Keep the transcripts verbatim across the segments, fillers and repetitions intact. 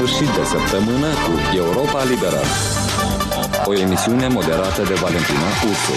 sfârșit de săptămână cu Europa Liberă, o emisiune moderată de Valentina Ursu.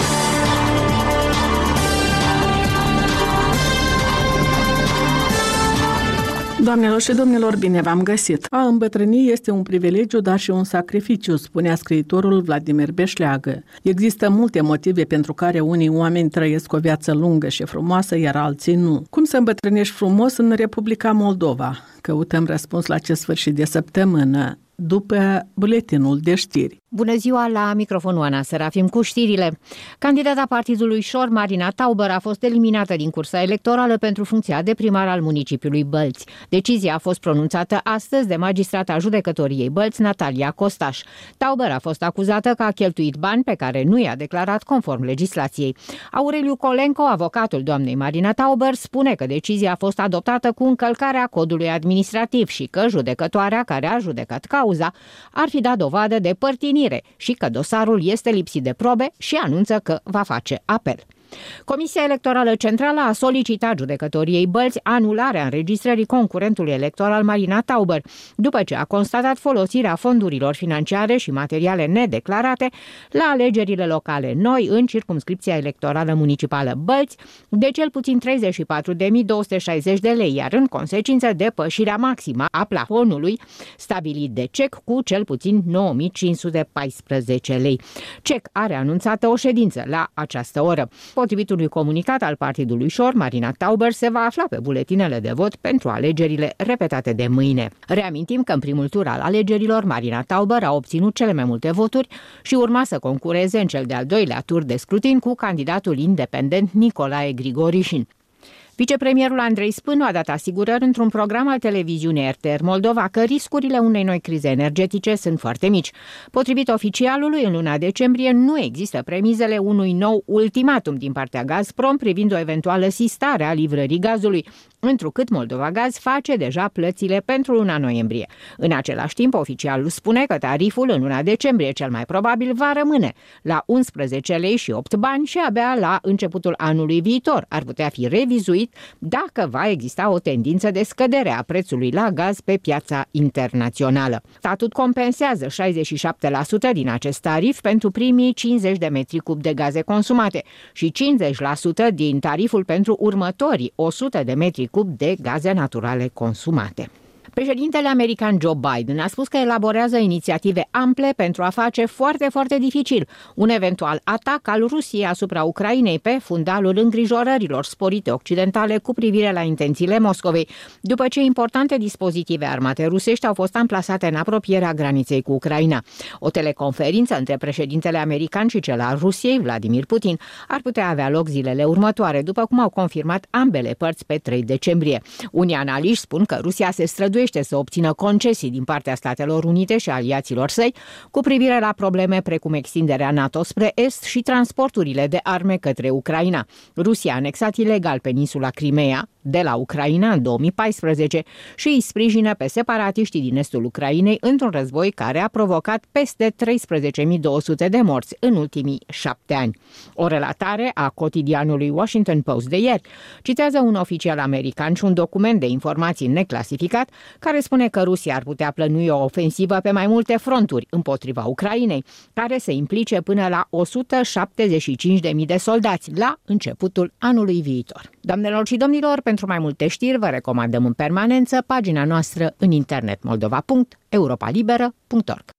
Doamnelor și domnilor, bine v-am găsit! A îmbătrâni este un privilegiu, dar și un sacrificiu, spunea scriitorul Vladimir Beșleagă. Există multe motive pentru care unii oameni trăiesc o viață lungă și frumoasă, iar alții nu. Cum să îmbătrânești frumos în Republica Moldova? Căutăm răspuns la acest sfârșit de săptămână, după buletinul de știri. Bună ziua, la microfonul Ana Serafim cu știrile. Candidata partidului Șor, Marina Tauber, a fost eliminată din cursa electorală pentru funcția de primar al municipiului Bălți. Decizia a fost pronunțată astăzi de magistrata judecătoriei Bălți, Natalia Costaș. Tauber a fost acuzată că a cheltuit bani pe care nu i-a declarat conform legislației. Aureliu Colenco, avocatul doamnei Marina Tauber, spune că decizia a fost adoptată cu încălcarea codului administrativ și că judecătoarea care a judecat cauza ar fi dat dovadă de părtinire și că dosarul este lipsit de probe și anunță că va face apel. Comisia Electorală Centrală a solicitat judecătoriei Bălți anularea înregistrării concurentului electoral Marina Tauber, după ce a constatat folosirea fondurilor financiare și materiale nedeclarate la alegerile locale noi în circumscripția electorală municipală Bălți de cel puțin treizeci și patru de mii două sute șaizeci de lei, iar în consecință depășirea maximă a plafonului stabilit de C E C cu cel puțin nouă mii cinci sute paisprezece lei. C E C are anunțată o ședință la această oră. Potrivit unui comunicat al partidului Șor, Marina Tauber se va afla pe buletinele de vot pentru alegerile repetate de mâine. Reamintim că în primul tur al alegerilor Marina Tauber a obținut cele mai multe voturi și urma să concureze în cel de-al doilea tur de scrutin cu candidatul independent Nicolae Grigorișin. Vicepremierul Andrei Spânu a dat asigurări într-un program al televiziunii R T R Moldova că riscurile unei noi crize energetice sunt foarte mici. Potrivit oficialului, în luna decembrie nu există premizele unui nou ultimatum din partea Gazprom privind o eventuală sistare a livrării gazului, întrucât Moldova Gaz face deja plățile pentru luna noiembrie. În același timp, oficialul spune că tariful în luna decembrie cel mai probabil va rămâne la unsprezece lei și opt bani și abia la începutul anului viitor ar putea fi revizuit dacă va exista o tendință de scădere a prețului la gaz pe piața internațională. Statut compensează șaizeci și șapte la sută din acest tarif pentru primii cincizeci de metri cub de gaze consumate și cincizeci la sută din tariful pentru următorii o sută de metri cub de gaze naturale consumate. Președintele american Joe Biden a spus că elaborează inițiative ample pentru a face foarte, foarte dificil un eventual atac al Rusiei asupra Ucrainei pe fundalul îngrijorărilor sporite occidentale cu privire la intențiile Moscovei, după ce importante dispozitive armate rusești au fost amplasate în apropierea graniței cu Ucraina. O teleconferință între președintele american și cel al Rusiei, Vladimir Putin, ar putea avea loc zilele următoare, după cum au confirmat ambele părți pe trei decembrie. Unii analiști spun că Rusia se străduiește să obțină concesii din partea Statelor Unite și aliaților săi cu privire la probleme precum extinderea NATO spre est și transporturile de arme către Ucraina. Rusia a anexat ilegal peninsula Crimea de la Ucraina în două mii paisprezece și îi sprijină pe separatiștii din estul Ucrainei într-un război care a provocat peste treisprezece mii două sute de morți în ultimii șapte ani. O relatare a cotidianului Washington Post de ieri citează un oficial american și un document de informații neclasificat care spune că Rusia ar putea plănui o ofensivă pe mai multe fronturi împotriva Ucrainei, care se implice până la o sută șaptezeci și cinci de mii de soldați la începutul anului viitor. Doamnelor și domnilor, pentru mai multe știri vă recomandăm în permanență pagina noastră în internet moldova punct europa liberă punct org.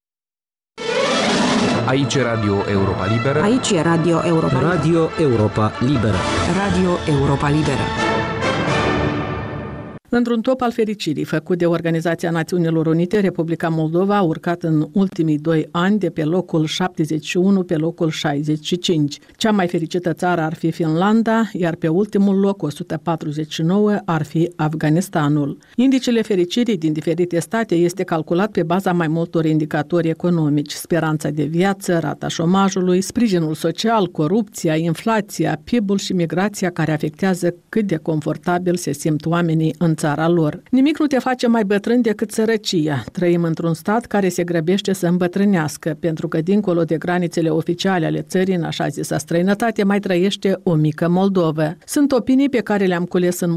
Aici e Radio Europa Liberă. Aici e Radio Europa Liberă. Radio Europa Liberă. Radio Europa Liberă. Într-un top al fericirii făcut de Organizația Națiunilor Unite, Republica Moldova a urcat în ultimii doi ani de pe locul șaptezeci și unu pe locul șaizeci și cinci. Cea mai fericită țară ar fi Finlanda, iar pe ultimul loc, o sută patruzeci și nouă, ar fi Afganistanul. Indicele fericirii din diferite state este calculat pe baza mai multor indicatori economici: speranța de viață, rata șomajului, sprijinul social, corupția, inflația, P I B-ul și migrația, care afectează cât de confortabil se simt oamenii în țara lor. Nimic nu te face mai bătrân decât sărăcia. Trăim într-un stat care se grăbește să îmbătrânească, pentru că dincolo de granițele oficiale ale țării, în așa zisa străinătate, mai trăiește o mică Moldovă. Sunt opinii pe care le-am cules în